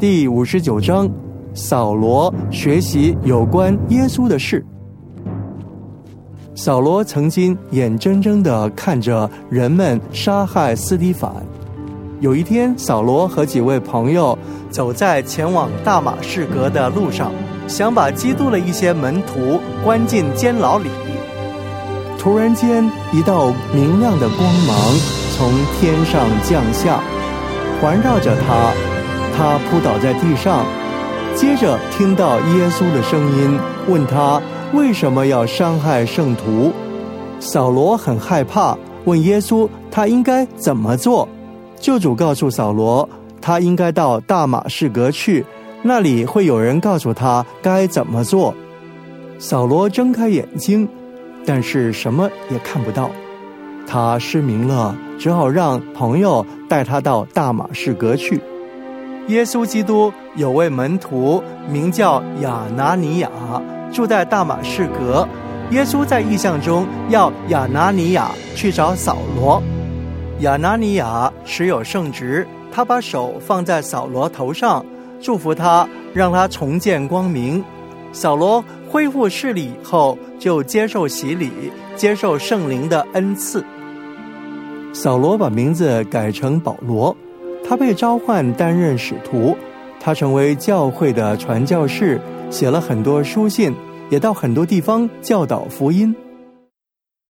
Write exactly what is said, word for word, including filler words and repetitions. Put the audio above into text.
第五十九章，扫罗学习有关耶稣的事。扫罗曾经眼睁睁地看着人们杀害司提反。有一天，扫罗和几位朋友走在前往大马士革的路上，想把基督的一些门徒关进监牢里。突然间，一道明亮的光芒从天上降下，环绕着他，他扑倒在地上。接着听到耶稣的声音，问他为什么要伤害圣徒。扫罗很害怕，问耶稣他应该怎么做。救主告诉扫罗，他应该到大马士革去，那里会有人告诉他该怎么做。扫罗睁开眼睛，但是什么也看不到，他失明了，只好让朋友带他到大马士革去。耶稣基督有位门徒名叫亚拿尼亚，住在大马士革。耶稣在异象中要亚拿尼亚去找扫罗。亚拿尼亚持有圣职，他把手放在扫罗头上，祝福他，让他重见光明。扫罗恢复视力以后，就接受洗礼，接受圣灵的恩赐。扫罗把名字改成保罗，他被召唤担任使徒，他成为教会的传教士，写了很多书信，也到很多地方教导福音。